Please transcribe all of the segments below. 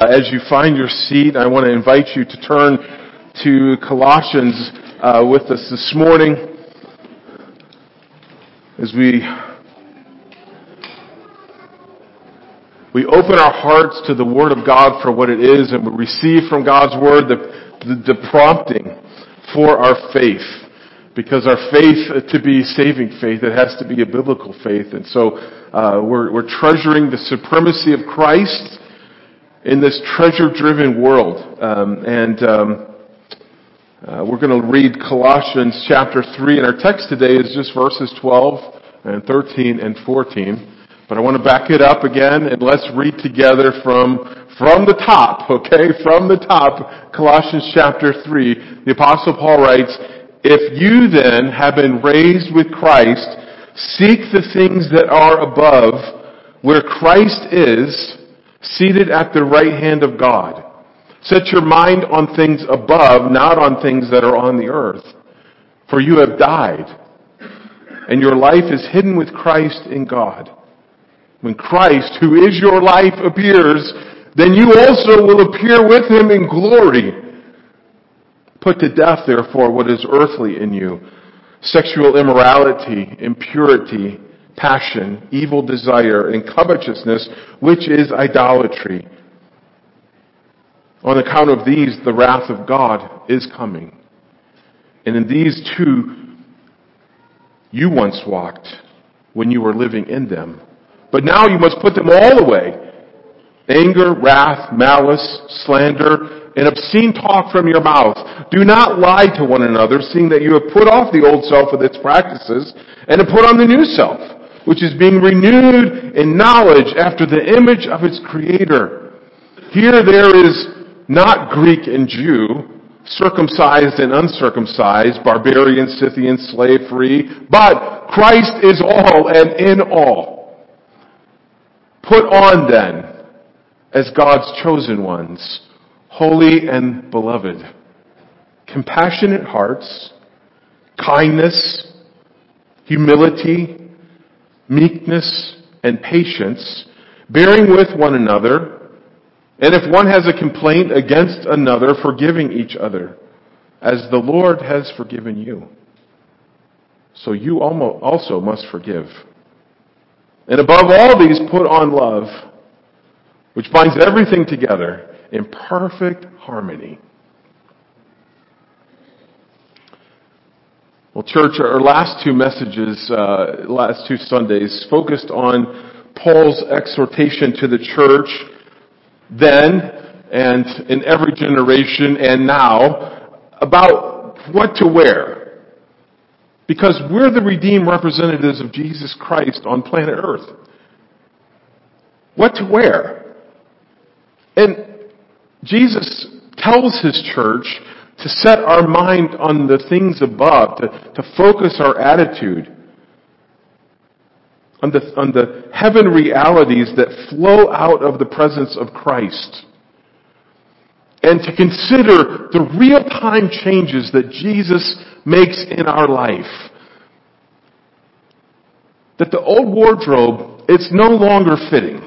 As you find your seat, I want to invite you to turn to Colossians with us this morning as we open our hearts to the Word of God for what it is, and we receive from God's Word the prompting for our faith. Because our faith, to be saving faith, it has to be a biblical faith. And so we're treasuring the supremacy of Christ in this treasure-driven world. We're going to read Colossians chapter 3, and our text today is just verses 12 and 13 and 14. But I want to back it up again, and let's read together from the top, okay? From the top, Colossians chapter 3. The Apostle Paul writes, "If you then have been raised with Christ, seek the things that are above, where Christ is, seated at the right hand of God. Set your mind on things above, not on things that are on the earth. For you have died, and your life is hidden with Christ in God. When Christ, who is your life, appears, then you also will appear with him in glory. Put to death, therefore, what is earthly in you: sexual immorality, impurity, passion, evil desire, and covetousness, which is idolatry. On account of these, the wrath of God is coming. And in these too, you once walked when you were living in them. But now you must put them all away: anger, wrath, malice, slander, and obscene talk from your mouth. Do not lie to one another, seeing that you have put off the old self with its practices, and have put on the new self, which is being renewed in knowledge after the image of its Creator. Here there is not Greek and Jew, circumcised and uncircumcised, barbarian, Scythian, slave free, but Christ is all and in all. Put on then, as God's chosen ones, holy and beloved, compassionate hearts, kindness, humility, meekness, and patience, bearing with one another, and if one has a complaint against another, forgiving each other, as the Lord has forgiven you. So you also must forgive. And above all these, put on love, which binds everything together in perfect harmony." Well, church, our last two messages, last two Sundays, focused on Paul's exhortation to the church then and in every generation and now about what to wear. Because we're the redeemed representatives of Jesus Christ on planet Earth. What to wear? And Jesus tells his church to set our mind on the things above, to focus our attitude on the heaven realities that flow out of the presence of Christ. And to consider the real-time changes that Jesus makes in our life. That the old wardrobe, it's no longer fitting.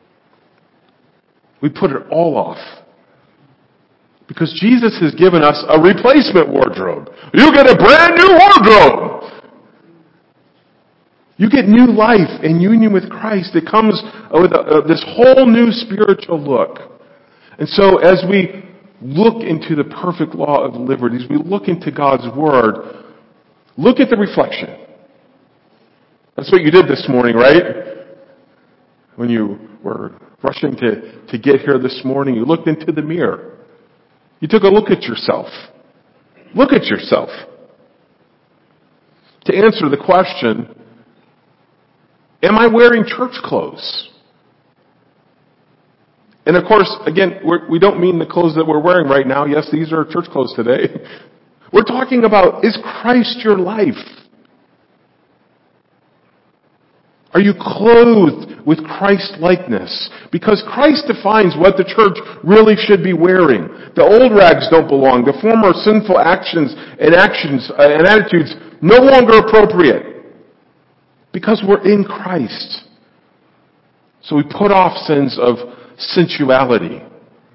We put it all off. Because Jesus has given us a replacement wardrobe. You get a brand new wardrobe! You get new life in union with Christ. It comes with this whole new spiritual look. And so as we look into the perfect law of liberty, as we look into God's Word, look at the reflection. That's what you did this morning, right? When you were rushing to get here this morning, you looked into the mirror. You took a look at yourself. Look at yourself. To answer the question, am I wearing church clothes? And of course, again, we don't mean the clothes that we're wearing right now. Yes, these are church clothes today. We're talking about, is Christ your life? Are you clothed with Christ-likeness? Because Christ defines what the church really should be wearing. The old rags don't belong. The former sinful actions and attitudes no longer appropriate. Because we're in Christ. So we put off sins of sensuality,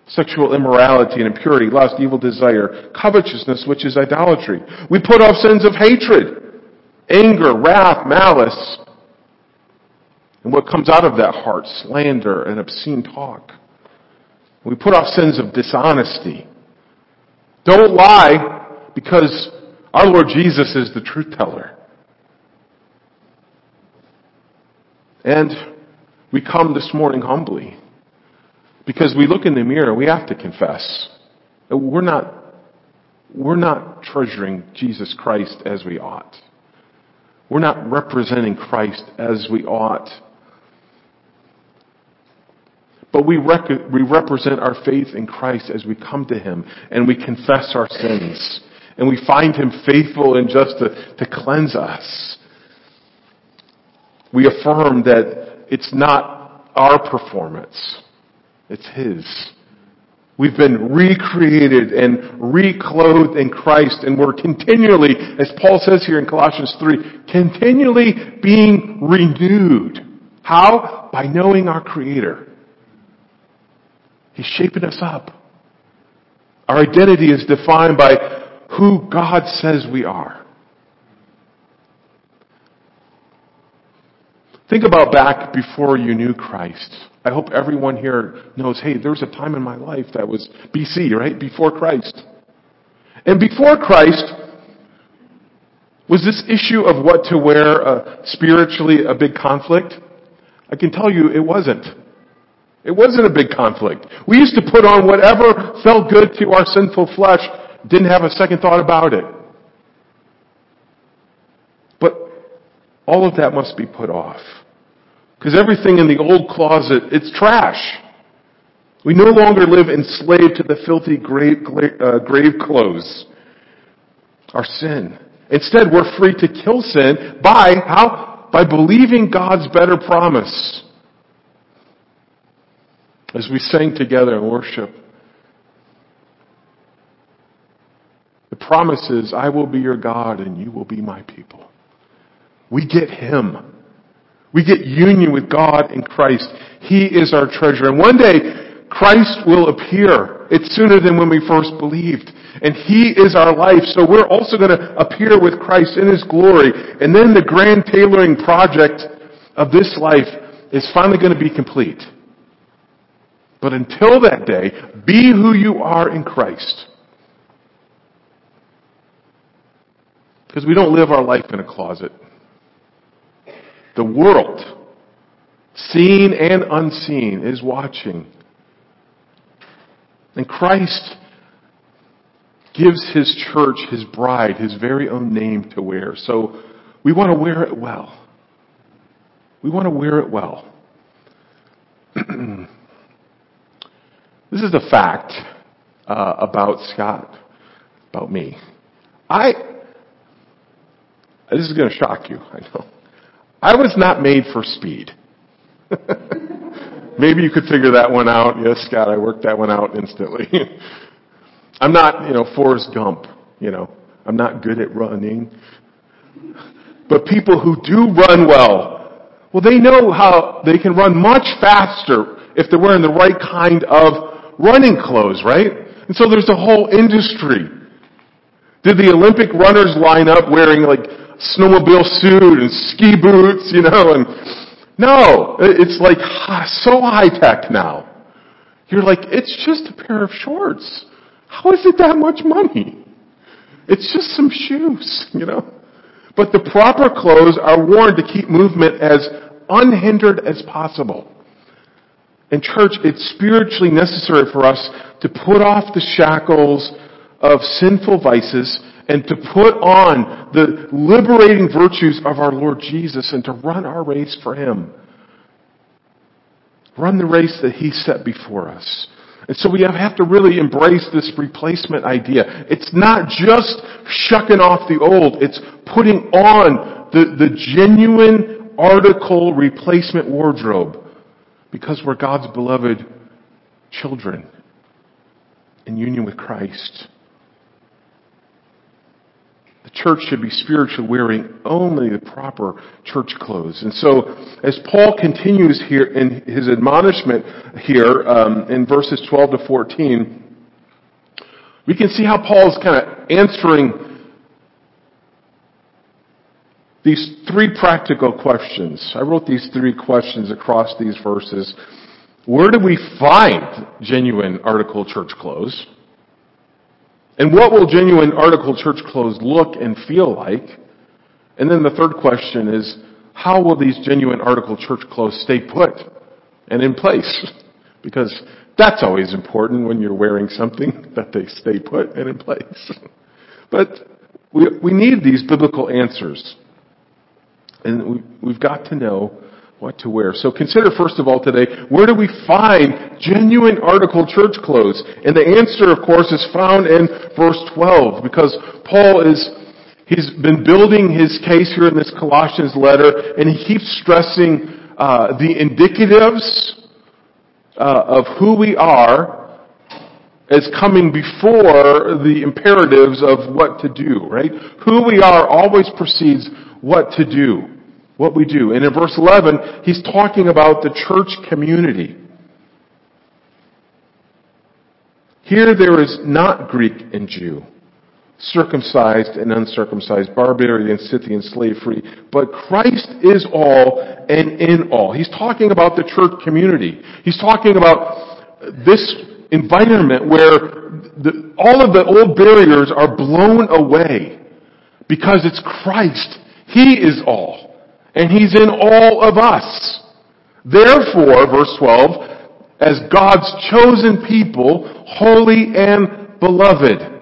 sexual immorality and impurity, lust, evil desire, covetousness, which is idolatry. We put off sins of hatred, anger, wrath, malice, and what comes out of that heart, slander and obscene talk. We put off sins of dishonesty. Don't lie, because our Lord Jesus is the truth teller. And we come this morning humbly, because we look in the mirror, we have to confess that we're not treasuring Jesus Christ as we ought. We're not representing Christ as we ought. But we represent our faith in Christ as we come to Him and we confess our sins. And we find Him faithful and just to cleanse us. We affirm that it's not our performance. It's His. We've been recreated and reclothed in Christ, and we're continually, as Paul says here in Colossians 3, continually being renewed. How? By knowing our Creator. He's shaping us up. Our identity is defined by who God says we are. Think about back before you knew Christ. I hope everyone here knows, hey, there was a time in my life that was BC, right? Before Christ. And before Christ, was this issue of what to wear spiritually a big conflict? I can tell you it wasn't. It wasn't a big conflict. We used to put on whatever felt good to our sinful flesh, didn't have a second thought about it. But all of that must be put off. Because everything in the old closet, it's trash. We no longer live enslaved to the filthy grave clothes, our sin. Instead, we're free to kill sin by, how? By believing God's better promise. As we sang together in worship, the promise is, I will be your God and you will be my people. We get Him. We get union with God in Christ. He is our treasure. And one day, Christ will appear. It's sooner than when we first believed. And He is our life. So we're also going to appear with Christ in His glory. And then the grand tailoring project of this life is finally going to be complete. But until that day, be who you are in Christ. Because we don't live our life in a closet. The world, seen and unseen, is watching. And Christ gives His church, His bride, His very own name to wear. So we want to wear it well. We want to wear it well. This is a fact about Scott, about me. This is going to shock you, I know. I was not made for speed. Maybe you could figure that one out. Yes, Scott, I worked that one out instantly. I'm not, Forrest Gump, I'm not good at running. But people who do run well, they know how they can run much faster if they're wearing the right kind of running clothes, right? And so there's a whole industry. Did the Olympic runners line up wearing snowmobile suit and ski boots, and no, it's so high tech now. You're it's just a pair of shorts. How is it that much money? It's just some shoes, But the proper clothes are worn to keep movement as unhindered as possible. In church, it's spiritually necessary for us to put off the shackles of sinful vices and to put on the liberating virtues of our Lord Jesus and to run our race for Him. Run the race that He set before us. And so we have to really embrace this replacement idea. It's not just shucking off the old. It's putting on the genuine article replacement wardrobe. Because we're God's beloved children in union with Christ. The church should be spiritually wearing only the proper church clothes. And so, as Paul continues here in his admonishment here in verses 12 to 14, we can see how Paul's kind of answering these three practical questions. I wrote these three questions across these verses. Where do we find genuine article church clothes? And what will genuine article church clothes look and feel like? And then the third question is, how will these genuine article church clothes stay put and in place? Because that's always important when you're wearing something, that they stay put and in place. But we need these biblical answers. And we've got to know what to wear. So consider first of all today, where do we find genuine article church clothes? And the answer, of course, is found in verse 12, because he's been building his case here in this Colossians letter, and he keeps stressing the indicatives of who we are as coming before the imperatives of what to do, right? Who we are always precedes what to do. What we do. And in verse 11, he's talking about the church community. Here there is not Greek and Jew, circumcised and uncircumcised, barbarian, Scythian, slave free, but Christ is all and in all. He's talking about the church community. He's talking about this environment where all of the old barriers are blown away because it's Christ. He is all. And He's in all of us. Therefore, verse 12, as God's chosen people, holy and beloved.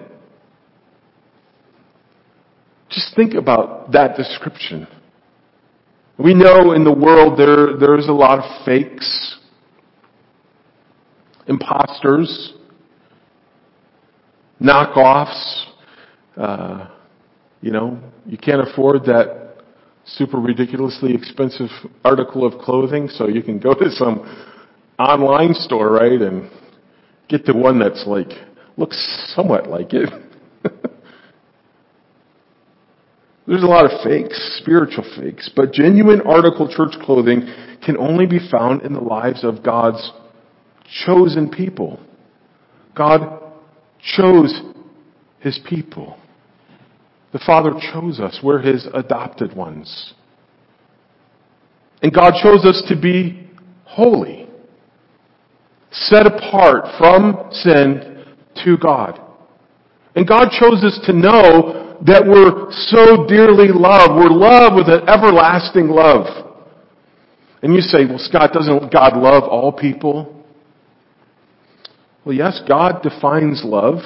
Just think about that description. We know in the world there's a lot of fakes, imposters, knockoffs. You can't afford that super ridiculously expensive article of clothing, so you can go to some online store, right, and get the one that's looks somewhat like it. There's a lot of fakes, spiritual fakes, but genuine article church clothing can only be found in the lives of God's chosen people. God chose His people. The Father chose us. We're His adopted ones. And God chose us to be holy, set apart from sin to God. And God chose us to know that we're so dearly loved. We're loved with an everlasting love. And you say, well, Scott, doesn't God love all people? Well, yes, God defines love.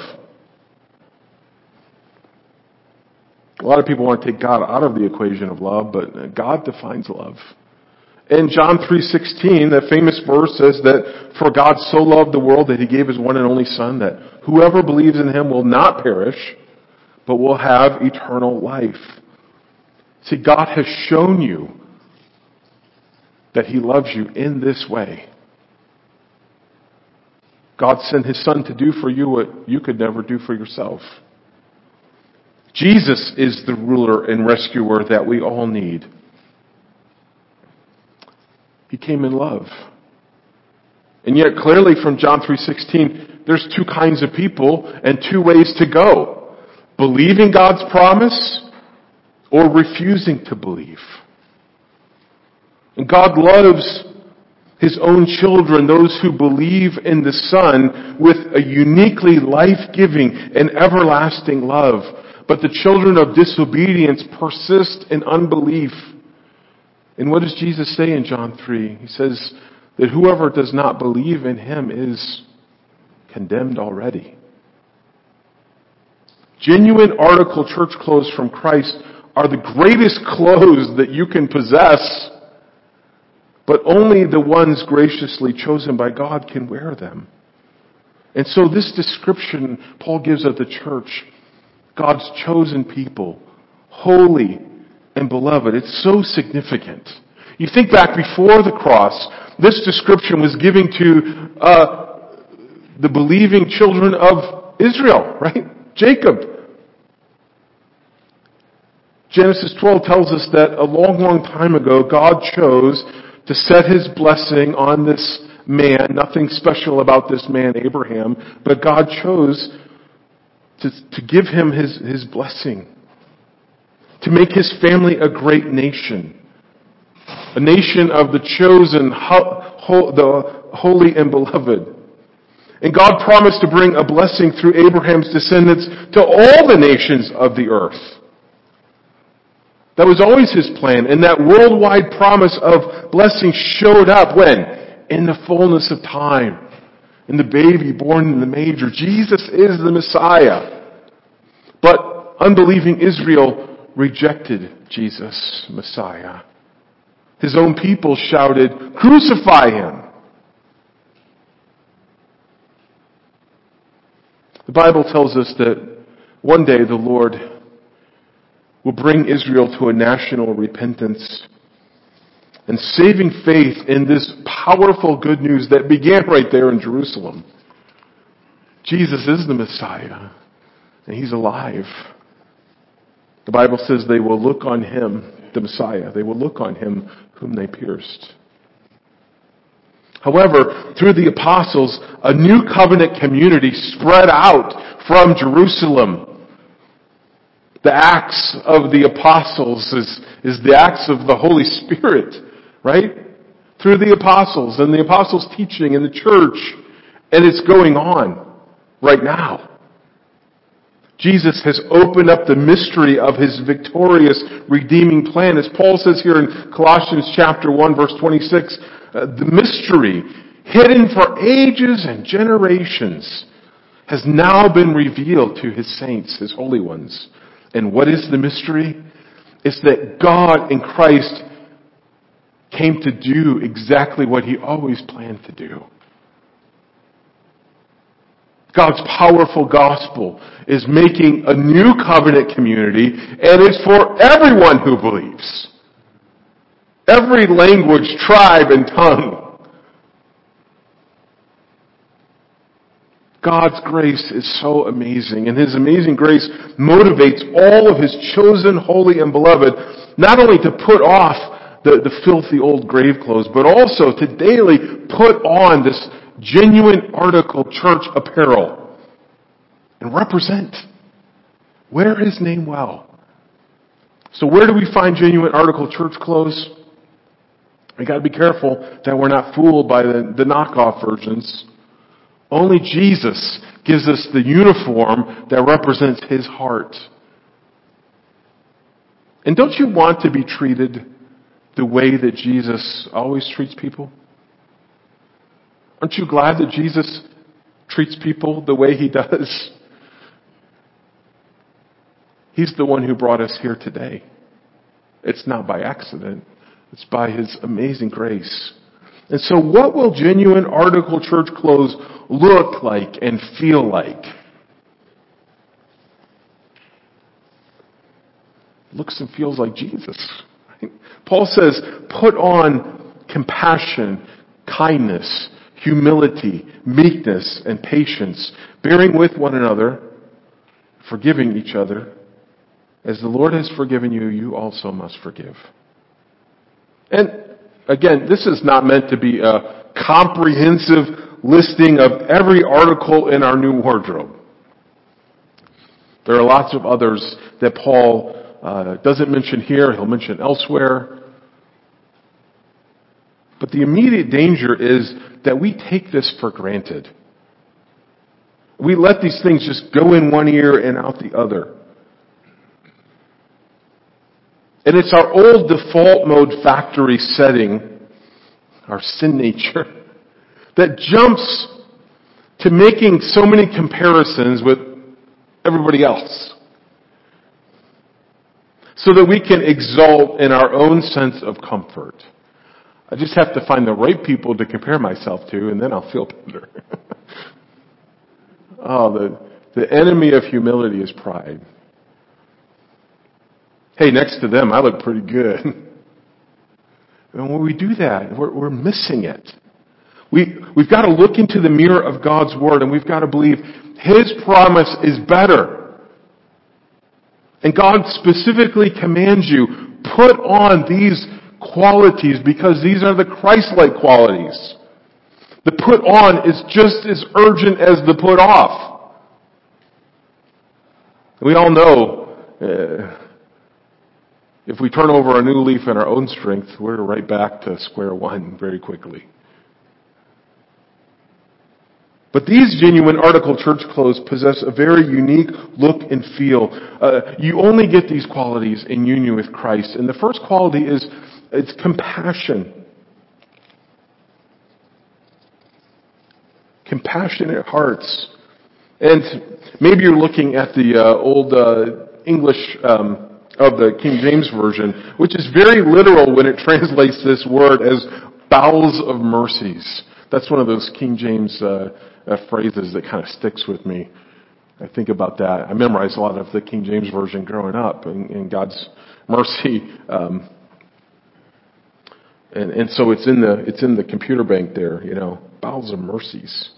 A lot of people want to take God out of the equation of love, but God defines love. In John 3:16, that famous verse says that, for God so loved the world that He gave His one and only Son, that whoever believes in Him will not perish, but will have eternal life. See, God has shown you that He loves you in this way. God sent His Son to do for you what you could never do for yourself. Jesus is the ruler and rescuer that we all need. He came in love. And yet clearly from John 3:16, there's two kinds of people and two ways to go. Believing God's promise or refusing to believe. And God loves His own children, those who believe in the Son, with a uniquely life-giving and everlasting love. But the children of disobedience persist in unbelief. And what does Jesus say in John 3? He says that whoever does not believe in Him is condemned already. Genuine article church clothes from Christ are the greatest clothes that you can possess, but only the ones graciously chosen by God can wear them. And so this description Paul gives of the church, God's chosen people, holy and beloved. It's so significant. You think back before the cross, this description was given to the believing children of Israel, right? Jacob. Genesis 12 tells us that a long, long time ago, God chose to set His blessing on this man. Nothing special about this man, Abraham, but God chose to give him his blessing, to make his family a great nation, a nation of the chosen, the holy and beloved. And God promised to bring a blessing through Abraham's descendants to all the nations of the earth. That was always His plan. And that worldwide promise of blessing showed up when? In the fullness of time. In the baby born in the manger. Jesus is the Messiah. But unbelieving Israel rejected Jesus, Messiah. His own people shouted, "Crucify Him!" The Bible tells us that one day the Lord will bring Israel to a national repentance and saving faith in this powerful good news that began right there in Jerusalem. Jesus is the Messiah, and He's alive. The Bible says they will look on Him, the Messiah. They will look on Him whom they pierced. However, through the apostles, a new covenant community spread out from Jerusalem. The Acts of the apostles is the Acts of the Holy Spirit, right? Through the apostles and the apostles' teaching in the church. And it's going on right now. Jesus has opened up the mystery of His victorious redeeming plan. As Paul says here in Colossians chapter 1, verse 26, the mystery, hidden for ages and generations, has now been revealed to His saints, His holy ones. And what is the mystery? It's that God in Christ came to do exactly what He always planned to do. God's powerful gospel is making a new covenant community, and it's for everyone who believes. Every language, tribe, and tongue. God's grace is so amazing, and His amazing grace motivates all of His chosen, holy, and beloved, not only to put off the filthy old grave clothes, but also to daily put on this genuine article church apparel and represent. Wear His name well. So where do we find genuine article church clothes? We got to be careful that we're not fooled by the knockoff versions. Only Jesus gives us the uniform that represents His heart. And don't you want to be treated the way that Jesus always treats people? Aren't you glad that Jesus treats people the way He does? He's the one who brought us here today. It's not by accident. It's by His amazing grace. And so what will genuine article church clothes look like and feel like? Looks and feels like Jesus. Right? Paul says, put on compassion, kindness, humility, meekness, and patience, bearing with one another, forgiving each other. As the Lord has forgiven you, you also must forgive. And again, this is not meant to be a comprehensive listing of every article in our new wardrobe. There are lots of others that Paul doesn't mention here. He'll mention elsewhere. But the immediate danger is that we take this for granted. We let these things just go in one ear and out the other. And it's our old default mode factory setting, our sin nature, that jumps to making so many comparisons with everybody else, so that we can exult in our own sense of comfort. I just have to find the right people to compare myself to, and then I'll feel better. The enemy of humility is pride. Hey, next to them, I look pretty good. And when we do that, we're missing it. We've got to look into the mirror of God's Word, and we've got to believe His promise is better. And God specifically commands you, put on these qualities because these are the Christ-like qualities. The put on is just as urgent as the put off. We all know if we turn over a new leaf in our own strength, we're right back to square one very quickly. But these genuine article church clothes possess a very unique look and feel. You only get these qualities in union with Christ. And the first quality is it's compassion. Compassionate hearts. And maybe you're looking at the old English of the King James Version, which is very literal when it translates this word as bowels of mercies. That's one of those King James phrases that kind of sticks with me. I think about that. I memorized a lot of the King James Version growing up in God's mercy. And so it's in the computer bank there, bowels of mercies.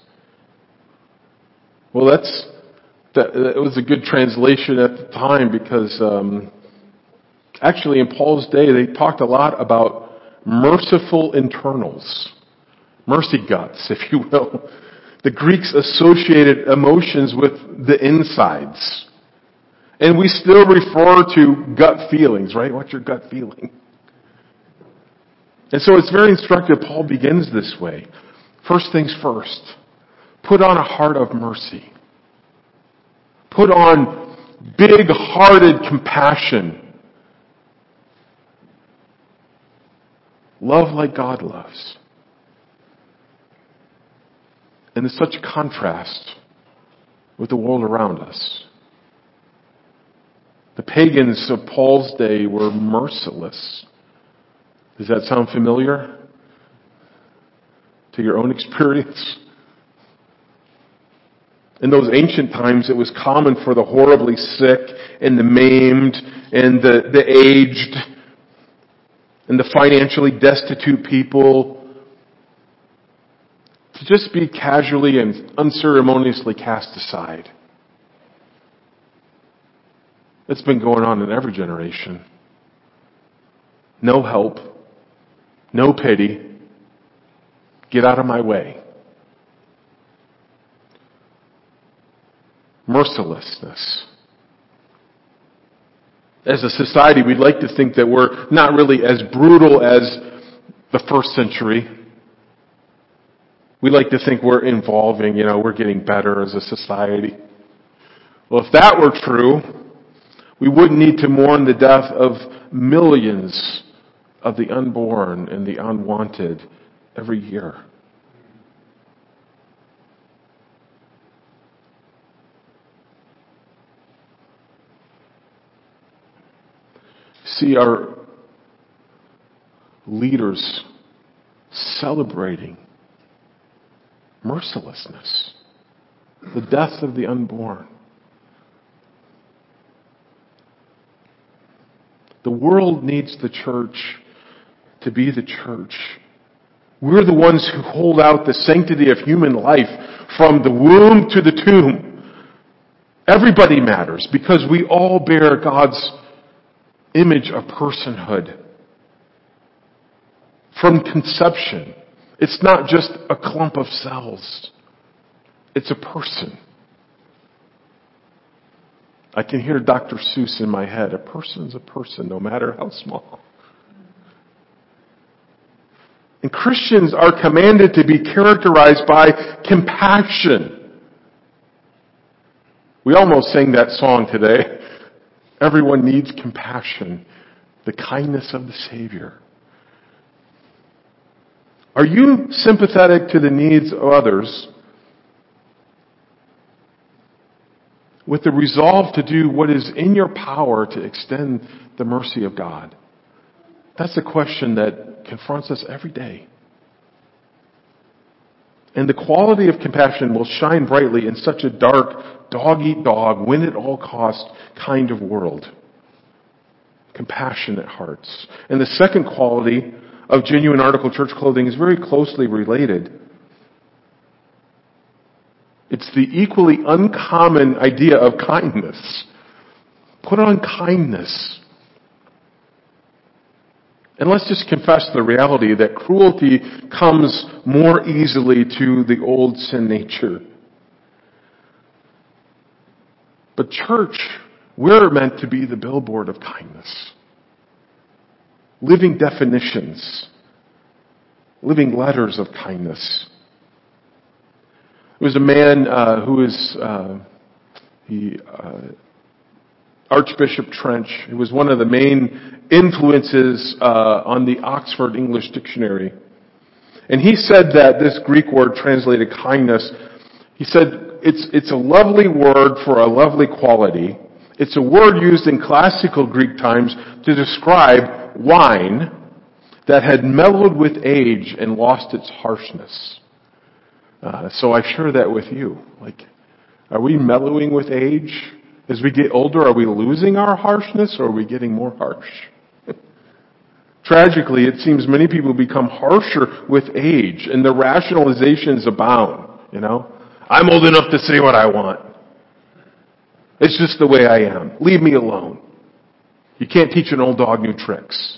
Well, that was a good translation at the time because actually in Paul's day they talked a lot about merciful internals. Mercy guts, if you will. The Greeks associated emotions with the insides. And we still refer to gut feelings, right? What's your gut feeling? And so it's very instructive. Paul begins this way. First things first. Put on a heart of mercy. Put on big-hearted compassion. Love like God loves. And it's such a contrast with the world around us. The pagans of Paul's day were merciless. Does that sound familiar to your own experience? In those ancient times, it was common for the horribly sick and the maimed and the aged and the financially destitute people to just be casually and unceremoniously cast aside. It's been going on in every generation. No help. No pity. Get out of my way. Mercilessness. As a society, we'd like to think that we're not really as brutal as the first century. We like to think we're evolving, we're getting better as a society. Well, if that were true, we wouldn't need to mourn the death of millions of the unborn and the unwanted every year. See our leaders celebrating mercilessness, the death of the unborn. The world needs the church to be the church. We're the ones who hold out the sanctity of human life from the womb to the tomb. Everybody matters because we all bear God's image of personhood. From conception, it's not just a clump of cells. It's a person. I can hear Dr. Seuss in my head. A person's a person, no matter how small. And Christians are commanded to be characterized by compassion. We almost sang that song today. Everyone needs compassion, the kindness of the Savior. Are you sympathetic to the needs of others with the resolve to do what is in your power to extend the mercy of God? That's a question that confronts us every day. And the quality of compassion will shine brightly in such a dark, dog-eat-dog, win-at-all-cost kind of world. Compassionate hearts. And the second quality of genuine article church clothing is very closely related. It's the equally uncommon idea of kindness. Put on kindness. And let's just confess the reality that cruelty comes more easily to the old sin nature. But church, we're meant to be the billboard of kindness. Living definitions. Living letters of kindness. There was a man who was Archbishop Trench. He was one of the main influences on the Oxford English Dictionary. And he said that this Greek word translated kindness, he said, it's a lovely word for a lovely quality. It's a word used in classical Greek times to describe wine that had mellowed with age and lost its harshness. So I share that with you. Are we mellowing with age? As we get older, are we losing our harshness or are we getting more harsh? Tragically, it seems many people become harsher with age and the rationalizations abound, I'm old enough to say what I want. It's just the way I am. Leave me alone. You can't teach an old dog new tricks.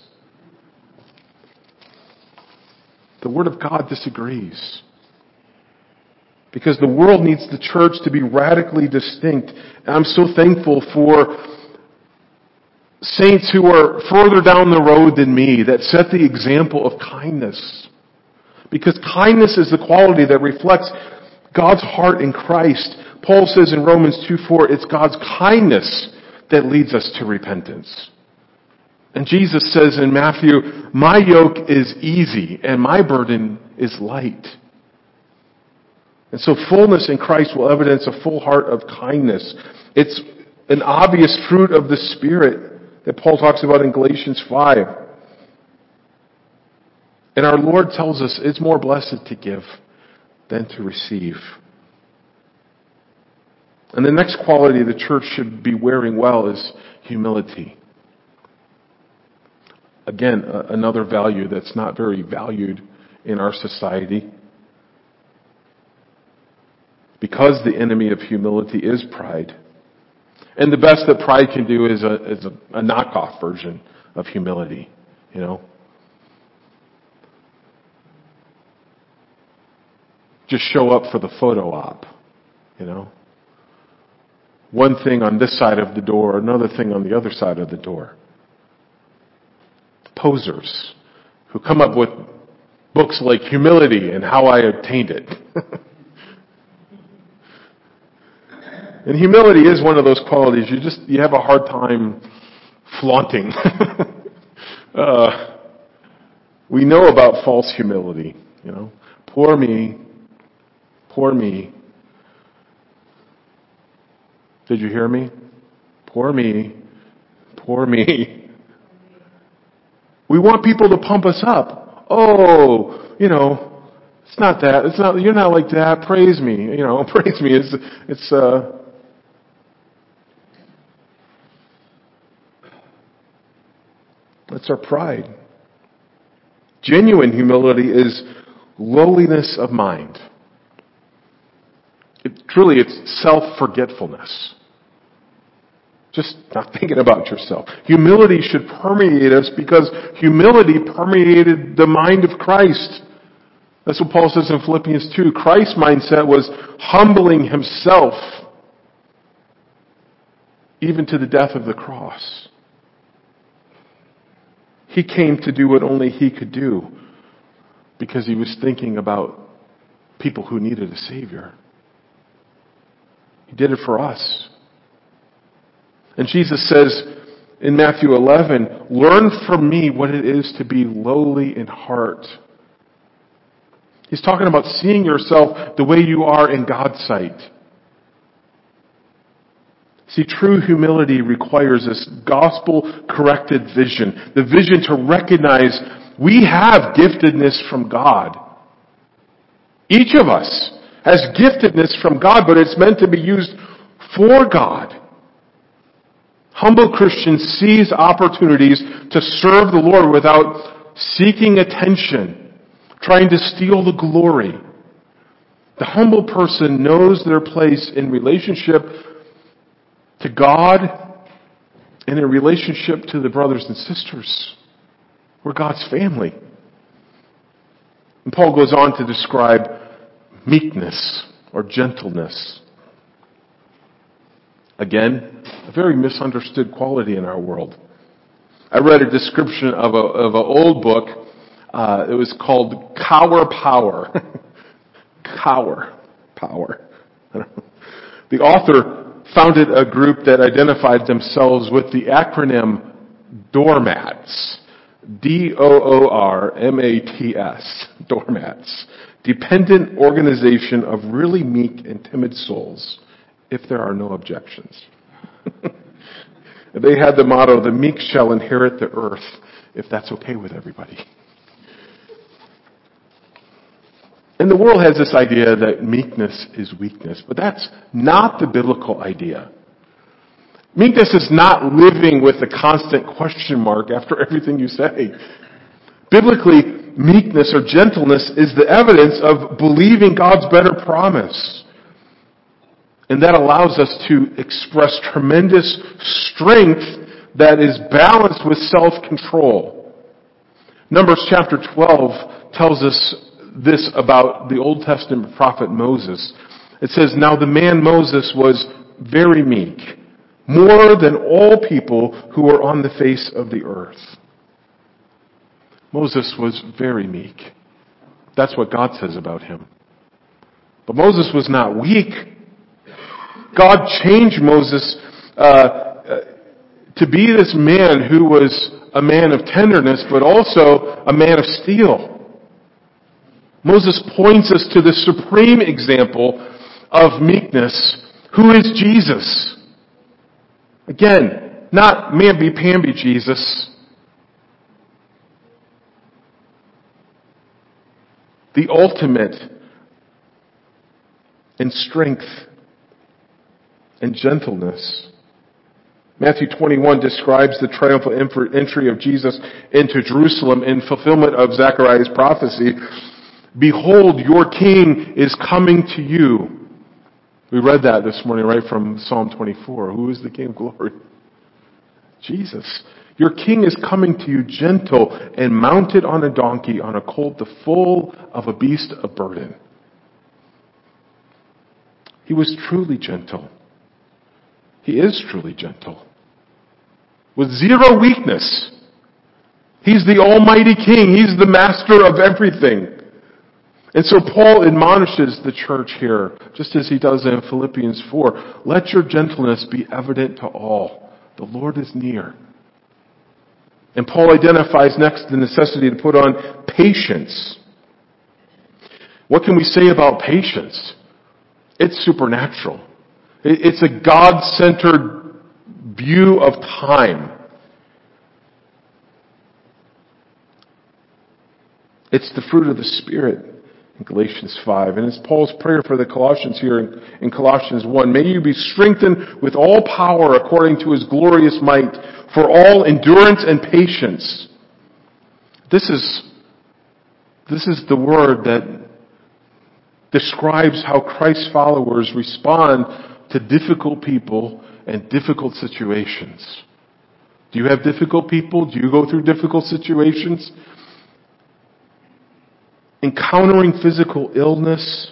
The Word of God disagrees. Because the world needs the church to be radically distinct. And I'm so thankful for saints who are further down the road than me that set the example of kindness. Because kindness is the quality that reflects God's heart in Christ. Paul says in Romans 2:4, it's God's kindness that leads us to repentance. And Jesus says in Matthew, my yoke is easy and my burden is light. And so fullness in Christ will evidence a full heart of kindness. It's an obvious fruit of the Spirit that Paul talks about in Galatians 5. And our Lord tells us it's more blessed to give than to receive. And the next quality the church should be wearing well is humility. Again, another value that's not very valued in our society. Because the enemy of humility is pride. And the best that pride can do is a knockoff version of humility, Just show up for the photo op, One thing on this side of the door, another thing on the other side of the door. Posers who come up with books like Humility and How I Obtained It. And humility is one of those qualities you have a hard time flaunting. We know about false humility, Poor me. Poor me. Did you hear me? Poor me. Poor me. We want people to pump us up. Oh, it's not that. It's not. You're not like that. Praise me. Praise me. It's That's our pride. Genuine humility is lowliness of mind. It's self-forgetfulness. Just not thinking about yourself. Humility should permeate us because humility permeated the mind of Christ. That's what Paul says in Philippians 2. Christ's mindset was humbling himself even to the death of the cross. He came to do what only he could do because he was thinking about people who needed a Savior. He did it for us. And Jesus says in Matthew 11, learn from me what it is to be lowly in heart. He's talking about seeing yourself the way you are in God's sight. See, true humility requires this gospel-corrected vision. The vision to recognize we have giftedness from God. Each of us has giftedness from God, but it's meant to be used for God. Humble Christians seize opportunities to serve the Lord without seeking attention, trying to steal the glory. The humble person knows their place in relationship to God and in relationship to the brothers and sisters. We're God's family. And Paul goes on to describe meekness or gentleness. Again, a very misunderstood quality in our world. I read a description of an old book. It was called Cower Power. Cower Power. The author founded a group that identified themselves with the acronym DOORMATS. DOORMATS. Doormats. Dependent Organization of Really Meek and Timid Souls, if there are no objections. They had the motto, the meek shall inherit the earth, if that's okay with everybody. And the world has this idea that meekness is weakness, but that's not the biblical idea. Meekness is not living with a constant question mark after everything you say. Biblically, meekness or gentleness is the evidence of believing God's better promise. And that allows us to express tremendous strength that is balanced with self-control. Numbers chapter 12 tells us this about the Old Testament prophet Moses. It says, "Now the man Moses was very meek, more than all people who were on the face of the earth." Moses was very meek. That's what God says about him. But Moses was not weak. God changed Moses to be this man who was a man of tenderness, but also a man of steel. Moses points us to the supreme example of meekness, who is Jesus. Again, not mamby-pamby Jesus. The ultimate in strength and gentleness. Matthew 21 describes the triumphal entry of Jesus into Jerusalem in fulfillment of Zechariah's prophecy. "Behold, your king is coming to you." We read that this morning right from Psalm 24. Who is the King of glory? Jesus. "Your king is coming to you gentle and mounted on a donkey, on a colt, the foal of a beast of burden." He was truly gentle. He is truly gentle. With zero weakness. He's the Almighty King. He's the master of everything. And so Paul admonishes the church here, just as he does in Philippians 4, "Let your gentleness be evident to all. The Lord is near." And Paul identifies next the necessity to put on patience. What can we say about patience? It's supernatural. It's a God-centered view of time. It's the fruit of the Spirit in Galatians 5. And it's Paul's prayer for the Colossians here in Colossians 1. "May you be strengthened with all power according to his glorious might, for all endurance and patience." This is the word that describes how Christ's followers respond to difficult people and difficult situations. Do you have difficult people? Do you go through difficult situations? Encountering physical illness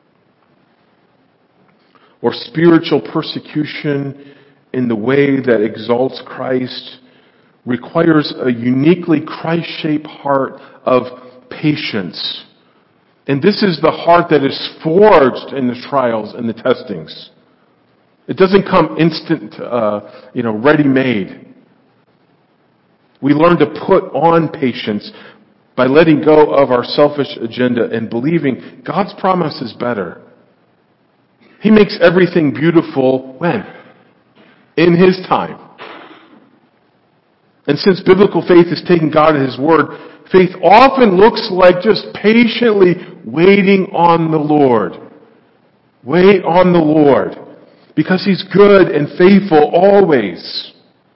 or spiritual persecution in the way that exalts Christ requires a uniquely Christ-shaped heart of patience. And this is the heart that is forged in the trials and the testings. It doesn't come instant, ready-made. We learn to put on patience by letting go of our selfish agenda and believing God's promise is better. He makes everything beautiful when? In His time. And since biblical faith is taking God at His word, faith often looks like just patiently waiting on the Lord. Wait on the Lord. Because He's good and faithful always.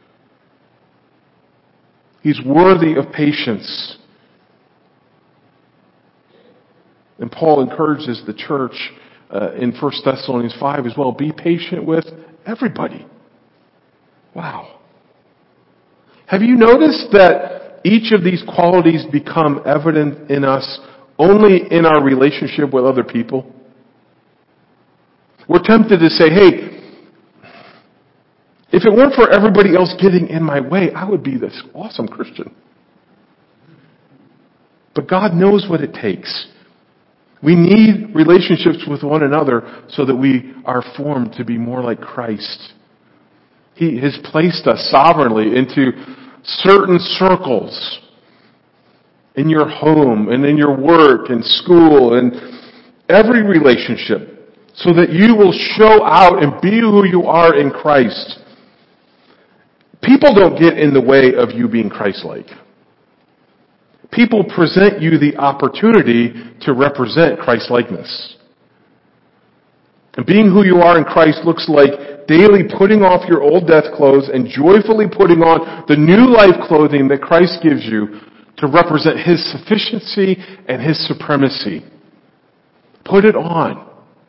He's worthy of patience. And Paul encourages the church in 1 Thessalonians 5 as well. Be patient with everybody. Wow. Have you noticed that each of these qualities become evident in us only in our relationship with other people? We're tempted to say, hey, if it weren't for everybody else getting in my way, I would be this awesome Christian. But God knows what it takes. We need relationships with one another so that we are formed to be more like Christ. He has placed us sovereignly into certain circles in your home and in your work and school and every relationship so that you will show out and be who you are in Christ. People don't get in the way of you being Christ-like. People present you the opportunity to represent Christ-likeness. And being who you are in Christ looks like daily putting off your old death clothes and joyfully putting on the new life clothing that Christ gives you to represent His sufficiency and His supremacy. Put it on.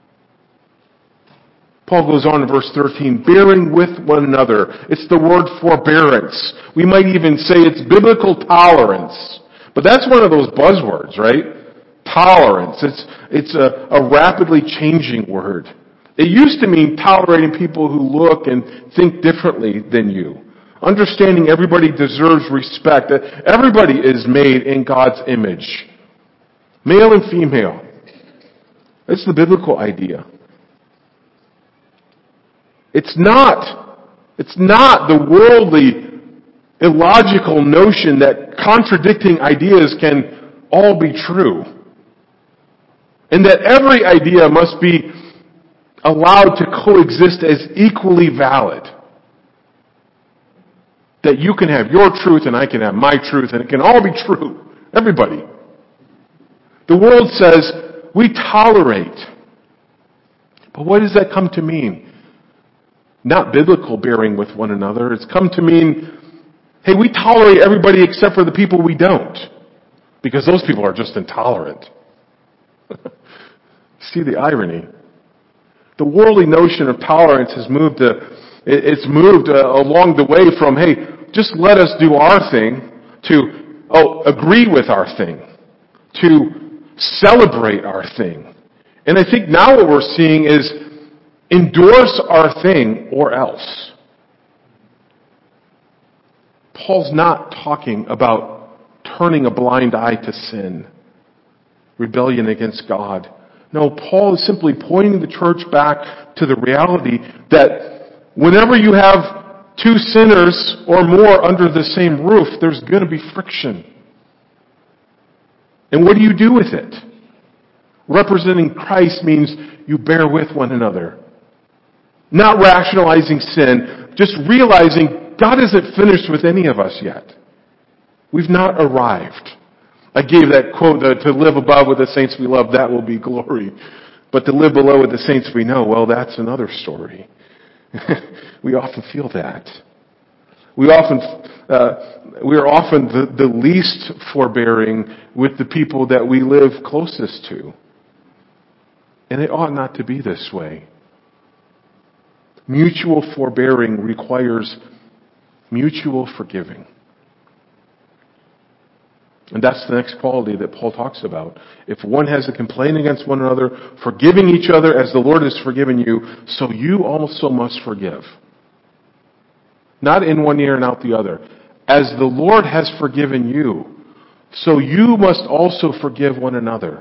Paul goes on in verse 13, bearing with one another. It's the word forbearance. We might even say it's biblical tolerance. But that's one of those buzzwords, right? Tolerance. It's a rapidly changing word. It used to mean tolerating people who look and think differently than you. Understanding everybody deserves respect. That everybody is made in God's image. Male and female. That's the biblical idea. It's not the worldly, illogical notion that contradicting ideas can all be true. And that every idea must be allowed to coexist as equally valid. That you can have your truth and I can have my truth and it can all be true. Everybody. The world says we tolerate. But what does that come to mean? Not biblical bearing with one another. It's come to mean, hey, we tolerate everybody except for the people we don't. Because those people are just intolerant. See the irony? The worldly notion of tolerance has moved along the way from, hey, just let us do our thing, to, agree with our thing, to celebrate our thing. And I think now what we're seeing is endorse our thing or else. Paul's not talking about turning a blind eye to sin, rebellion against God. No, Paul is simply pointing the church back to the reality that whenever you have two sinners or more under the same roof, there's going to be friction. And what do you do with it? Representing Christ means you bear with one another. Not rationalizing sin, just realizing God isn't finished with any of us yet. We've not arrived. I gave that quote, to live above with the saints we love, that will be glory. But to live below with the saints we know, well, that's another story. We often feel that. We are often the least forbearing with the people that we live closest to. And it ought not to be this way. Mutual forbearing requires mutual forgiving. And that's the next quality that Paul talks about. If one has a complaint against one another, forgiving each other as the Lord has forgiven you, so you also must forgive. Not in one ear and out the other. As the Lord has forgiven you, so you must also forgive one another.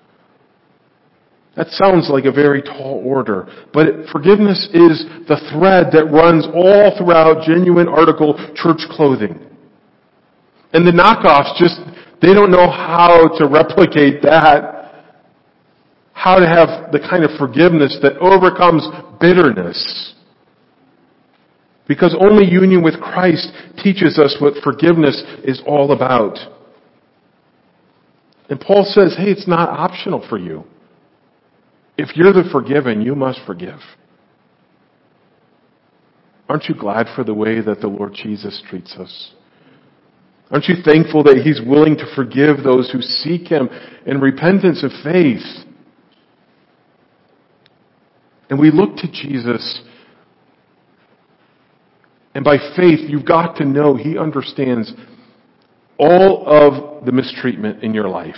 That sounds like a very tall order, but forgiveness is the thread that runs all throughout genuine article church clothing. And the knockoffs they don't know how to replicate that, how to have the kind of forgiveness that overcomes bitterness. Because only union with Christ teaches us what forgiveness is all about. And Paul says, hey, it's not optional for you. If you're the forgiven, you must forgive. Aren't you glad for the way that the Lord Jesus treats us? Aren't you thankful that He's willing to forgive those who seek Him in repentance of faith? And we look to Jesus And by faith, you've got to know He understands all of the mistreatment in your life.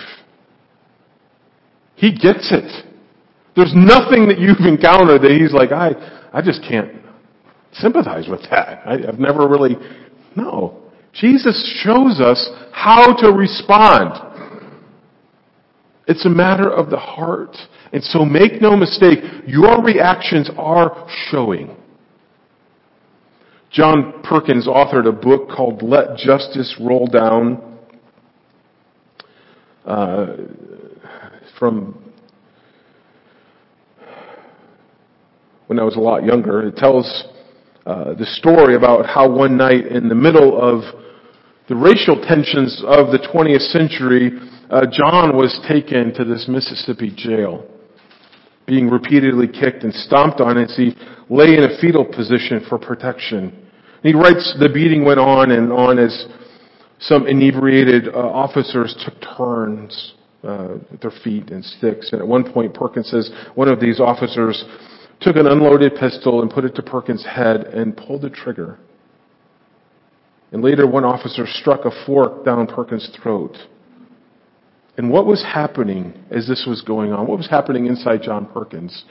He gets it. There's nothing that you've encountered that He's like, I just can't sympathize with that. I've never really... No. Jesus shows us how to respond. It's a matter of the heart. And so make no mistake, your reactions are showing. John Perkins authored a book called Let Justice Roll Down, from when I was a lot younger. It tells the story about how one night in the middle of the racial tensions of the 20th century, John was taken to this Mississippi jail, being repeatedly kicked and stomped on as he lay in a fetal position for protection. And he writes, the beating went on and on as some inebriated officers took turns with their feet and sticks. And at one point, Perkins says, one of these officers took an unloaded pistol and put it to Perkins' head and pulled the trigger. And later, one officer struck a fork down Perkins' throat. And what was happening as this was going on? What was happening inside John Perkins?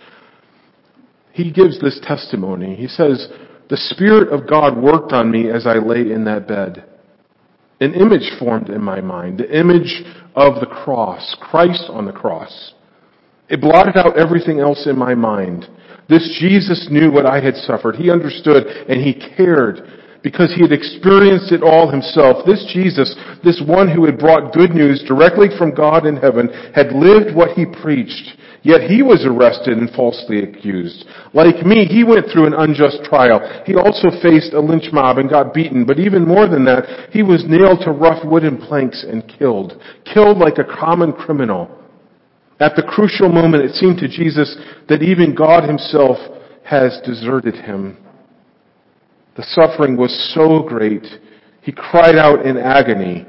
He gives this testimony. He says, the Spirit of God worked on me as I lay in that bed. An image formed in my mind, the image of the cross, Christ on the cross. It blotted out everything else in my mind. This Jesus knew what I had suffered. He understood and He cared because He had experienced it all Himself. This Jesus, this one who had brought good news directly from God in heaven, had lived what He preached. Yet He was arrested and falsely accused. Like me, He went through an unjust trial. He also faced a lynch mob and got beaten. But even more than that, He was nailed to rough wooden planks and killed. Killed like a common criminal. At the crucial moment, it seemed to Jesus that even God Himself has deserted Him. The suffering was so great, He cried out in agony.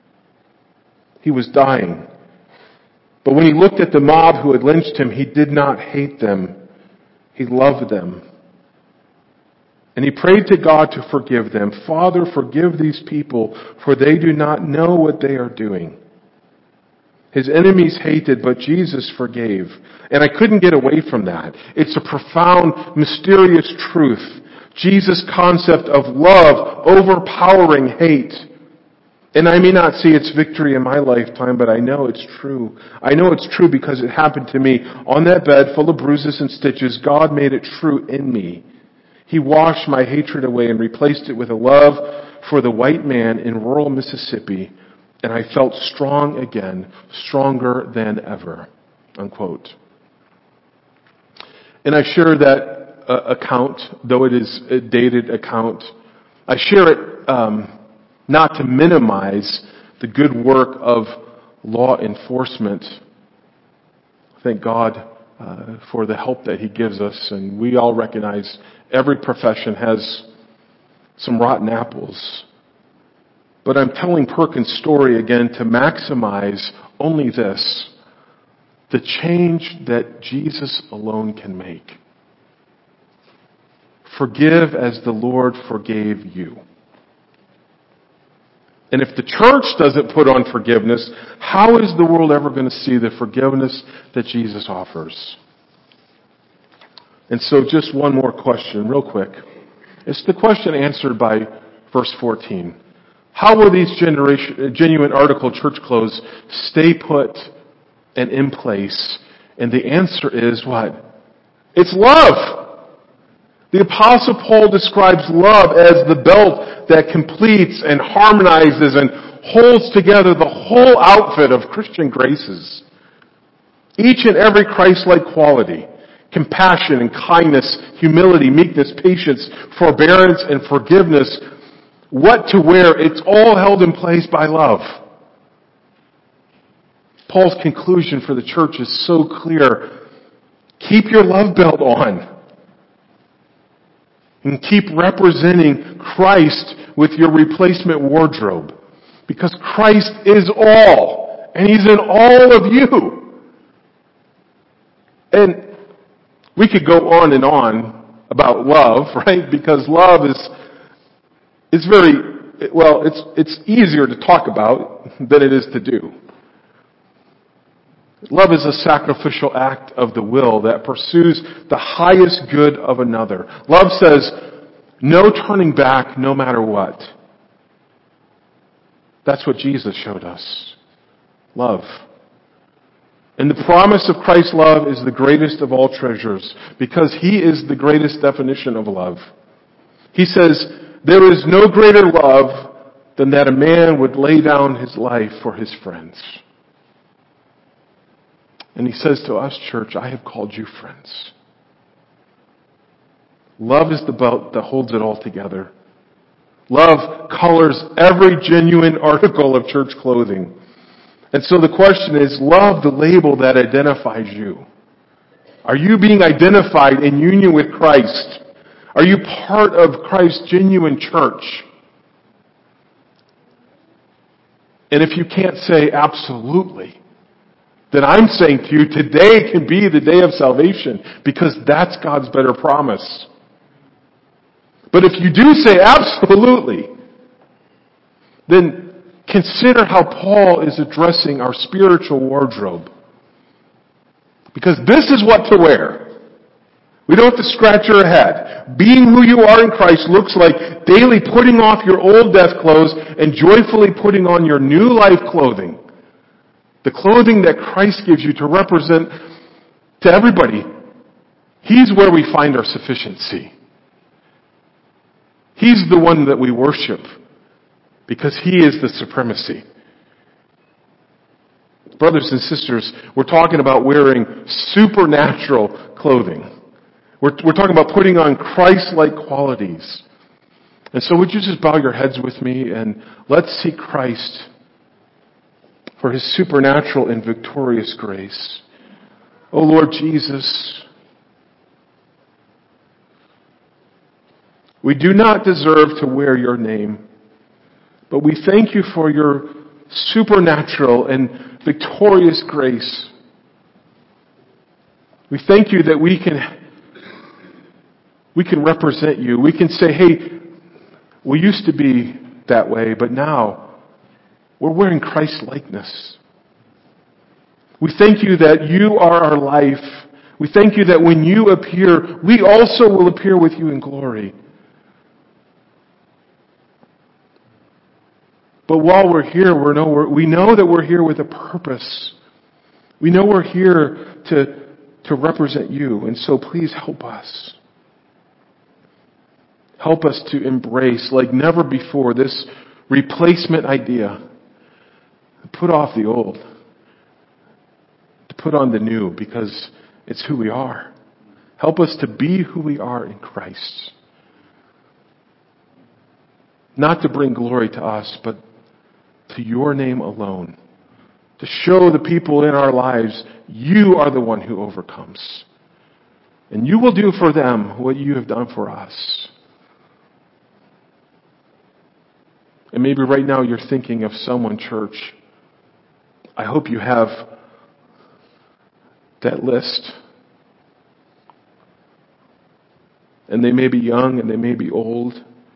He was dying. But when He looked at the mob who had lynched Him, He did not hate them. He loved them. And He prayed to God to forgive them. Father, forgive these people, for they do not know what they are doing. His enemies hated, but Jesus forgave. And I couldn't get away from that. It's a profound, mysterious truth. Jesus' concept of love overpowering hate. And I may not see its victory in my lifetime, but I know it's true. I know it's true because it happened to me. On that bed full of bruises and stitches, God made it true in me. He washed my hatred away and replaced it with a love for the white man in rural Mississippi. And I felt strong again, stronger than ever. Unquote. And I share that account, though it is a dated account. I share it not to minimize the good work of law enforcement. Thank God for the help that He gives us. And we all recognize every profession has some rotten apples. But I'm telling Perkins' story again to maximize only this: the change that Jesus alone can make. Forgive as the Lord forgave you. And if the church doesn't put on forgiveness, how is the world ever going to see the forgiveness that Jesus offers? And so just one more question, real quick. It's the question answered by verse 14. How will these genuine article church clothes stay put and in place? And the answer is what? It's love. The Apostle Paul describes love as the belt that completes and harmonizes and holds together the whole outfit of Christian graces. Each and every Christ-like quality, compassion and kindness, humility, meekness, patience, forbearance, and forgiveness, what to wear, it's all held in place by love. Paul's conclusion for the church is so clear. Keep your love belt on. And keep representing Christ with your replacement wardrobe. Because Christ is all. And He's in all of you. And we could go on and on about love, right? Because love is it's easier to talk about than it is to do. Love is a sacrificial act of the will that pursues the highest good of another. Love says, no turning back no matter what. That's what Jesus showed us. Love. And the promise of Christ's love is the greatest of all treasures because He is the greatest definition of love. He says, there is no greater love than that a man would lay down his life for his friends. And He says to us, church, I have called you friends. Love is the belt that holds it all together. Love colors every genuine article of church clothing. And so the question is, love the label that identifies you. Are you being identified in union with Christ? Are you part of Christ's genuine church? And if you can't say absolutely, then I'm saying to you, today can be the day of salvation because that's God's better promise. But if you do say absolutely, then consider how Paul is addressing our spiritual wardrobe. Because this is what to wear. We don't have to scratch our head. Being who you are in Christ looks like daily putting off your old death clothes and joyfully putting on your new life clothing. The clothing that Christ gives you to represent to everybody. He's where we find our sufficiency. He's the one that we worship because He is the supremacy. Brothers and sisters, we're talking about wearing supernatural clothing. We're talking about putting on Christ-like qualities. And so would you just bow your heads with me and let's seek Christ for His supernatural and victorious grace. Oh Lord Jesus, we do not deserve to wear your name, but we thank you for your supernatural and victorious grace. We thank you that we can represent you. We can say, hey, we used to be that way, but now we're wearing Christ's likeness. We thank you that you are our life. We thank you that when you appear, we also will appear with you in glory. But while we're here, we know that we're here with a purpose. We know we're here to represent you. And so please help us. Help us to embrace, like never before, this replacement idea. To put off the old. To put on the new, because it's who we are. Help us to be who we are in Christ. Not to bring glory to us, but to your name alone. To show the people in our lives, you are the one who overcomes. And you will do for them what you have done for us. And maybe right now you're thinking of someone, church. I hope you have that list. And they may be young and they may be old.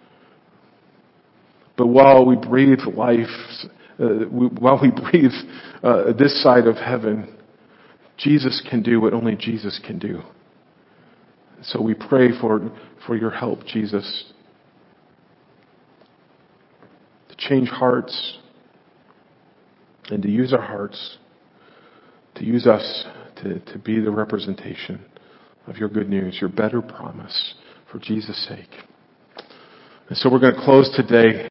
But while we breathe life, while we breathe this side of heaven, Jesus can do what only Jesus can do. So we pray for your help, Jesus, to change hearts and to use our hearts, to use us to be the representation of your good news, your better promise for Jesus' sake. And so we're going to close today